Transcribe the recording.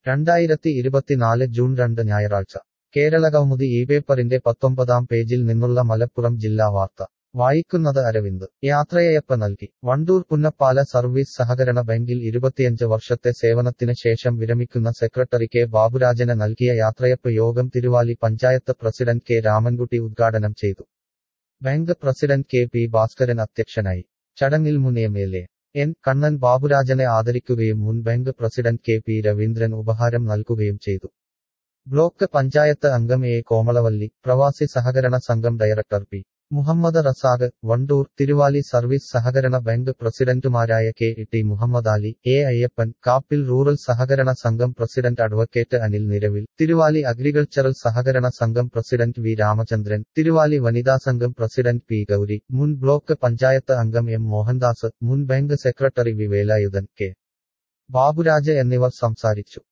2024 June 2 ഞായറാഴ്ച കേരളകൗമുദി ഈ പേപ്പറിന്റെ 19-ാം പേജിൽ നിന്നുള്ള മലപ്പുറം ജില്ലാ വാർത്ത വായിക്കുന്നത് അരവിന്ദ് യാത്രയയപ്പ് നൽകി വണ്ടൂർ പുന്നപ്പാല സർവീസ് സഹകരണ ബാങ്കിൽ 25 വർഷത്തെ സേവനത്തിന് ശേഷം വിരമിക്കുന്ന സെക്രട്ടറി കെ ബാബുരാജന് നൽകിയ യാത്രയപ്പ് യോഗം തിരുവാലി പഞ്ചായത്ത് പ്രസിഡന്റ് കെ രാമൻകുട്ടി ഉദ്ഘാടനം ചെയ്തു. Bank president K P Bhaskaran അധ്യക്ഷനായി. ചടങ്ങിൽ മുൻ എം.എൽ.എ. എൻ. കണ്ണൻ ബാബുരാജനെ ആദരിക്കുകയും മുൻ bank president K P Raveendran ഉപഹാരം നൽകുകയും ചെയ്തു. ബ്ലോക്ക് പഞ്ചായത്ത് അംഗം എ. കോമളവല്ലി, പ്രവാസി സഹകരണ സംഘം director P. Muhammad Razak, Wandoor, Thiruvali service സഹകരണ ബാങ്ക് പ്രസിഡന്റുമാരായ K. T. Muhammad Ali, A. Ayyappan, Kappil rural സഹകരണ സംഘം president advocate Anil Niravil, Thiruvali agricultural സഹകരണ സംഘം പ്രസിഡന്റ് വി. രാമചന്ദ്രൻ, തിരുവാലി വനിതാ സംഘം പ്രസിഡന്റ് പി. ഗൗരി, മുൻ ബ്ലോക്ക് പഞ്ചായത്ത് അംഗം എം. മോഹൻദാസ്, മുൻ bank secretary V. Velayudhan, K. Baburaj എന്നിവർ സംസാരിച്ചു.